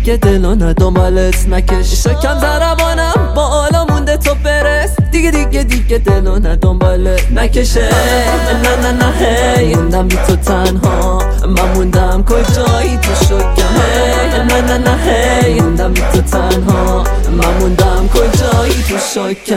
دیگه دلانه دنبالت نکش. شکم ضربانم بالا مونده تو برس، دیگه دلانه دنبالت نکشه. نه نه نه هی موندم بی تو تنها، من موندم کجایی تو شکم. نه نه نه هی موندم بی تو تنها، من موندم کجایی تو شکم.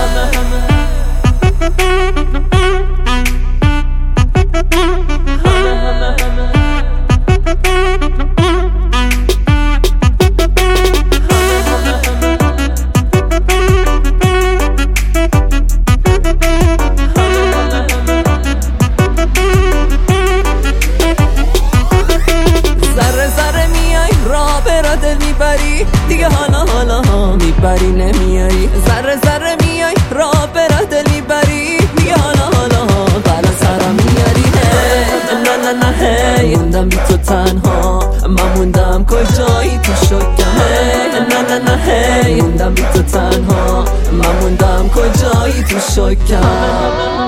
دیگه حالا میبری نمیای، ذره ذره میای راه برا دل میبری. دیگه حالا برا سرم میاری. نه نه نه هی موندم بی تو تنها، من موندم کجایی تو شکم. نه نه نه هی موندم بی تو تنها، من موندم کجایی تو شکم.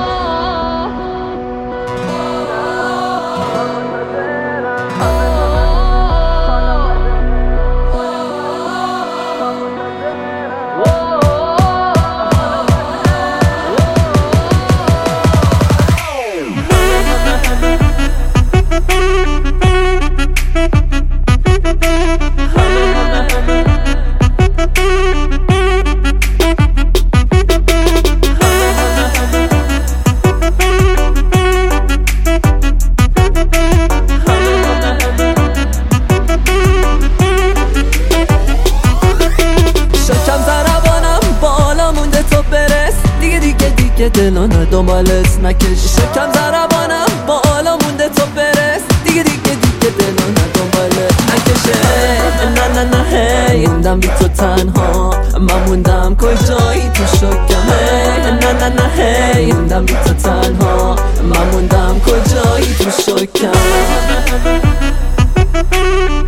دیگه دلانه دنبالت نکش. شکم ضربانم بالا مونده تو برس، دیگه دلانه دنبالت نکشه. نه نه نه هی موندم بی تو تنها، من موندم کجایی تو شکم. نه نه نه هی موندم بی تو تنها، من موندم کجایی تو شکم.